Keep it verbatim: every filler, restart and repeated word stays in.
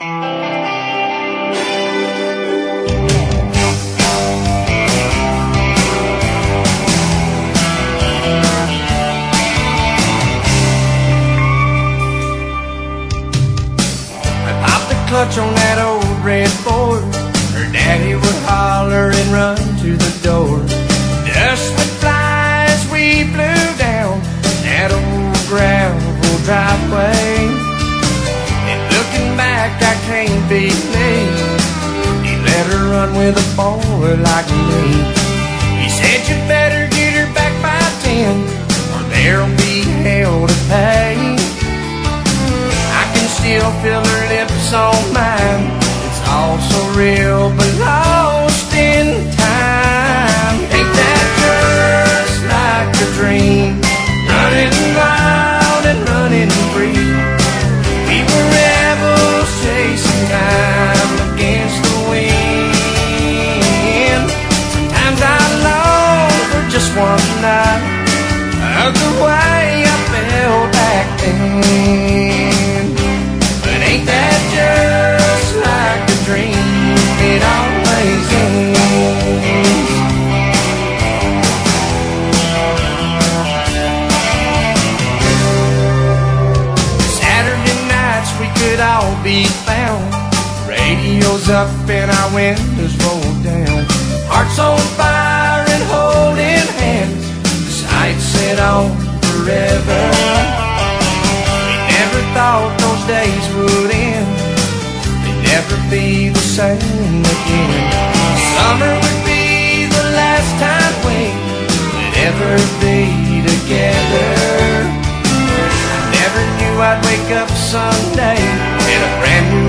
Clutch on that old red Ford. Her daddy would holler and run to the door. Dust would fly as we flew down that old gravel driveway. And looking back, I can't believe he let her run with a boy like me. He said, you better get her back by ten, or there'll be hell to pay. Still feel her lips on mine. It's all so real, but lost in time. Ain't that just like a dream? Running wild and running free. We were rebels chasing time against the wind. Sometimes I long for just one night of the way I felt back then. Ain't that just like a dream? It always ends. Saturday nights we could all be found. Radio's up and our windows rolled down. Hearts on fire and holding hands. Sights set on forever. Never thought those days would end. They'd never be the same again. Summer would be the last time we would ever be together. I never knew I'd wake up someday in a brand new